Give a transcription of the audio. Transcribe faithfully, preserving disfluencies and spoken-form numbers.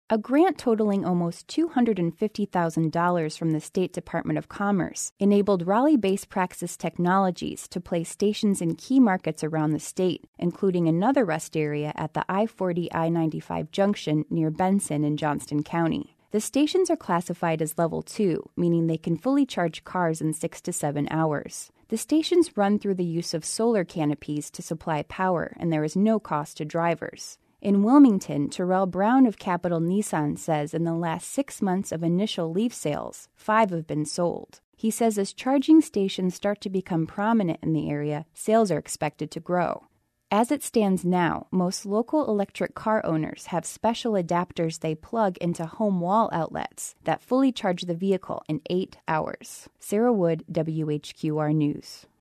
A grant totaling almost two hundred fifty thousand dollars from the State Department of Commerce enabled Raleigh-based Praxis Technologies to place stations in key markets around the state, including another rest area at the I forty I ninety-five junction near Benson in Johnston County. The stations are classified as Level two, meaning they can fully charge cars in six to seven hours. The stations run through the use of solar canopies to supply power, and there is no cost to drivers. In Wilmington, Terrell Brown of Capital Nissan says in the last six months of initial Leaf sales, five have been sold. He says as charging stations start to become prominent in the area, sales are expected to grow. As it stands now, most local electric car owners have special adapters they plug into home wall outlets that fully charge the vehicle in eight hours. Sarah Wood, W H Q R News.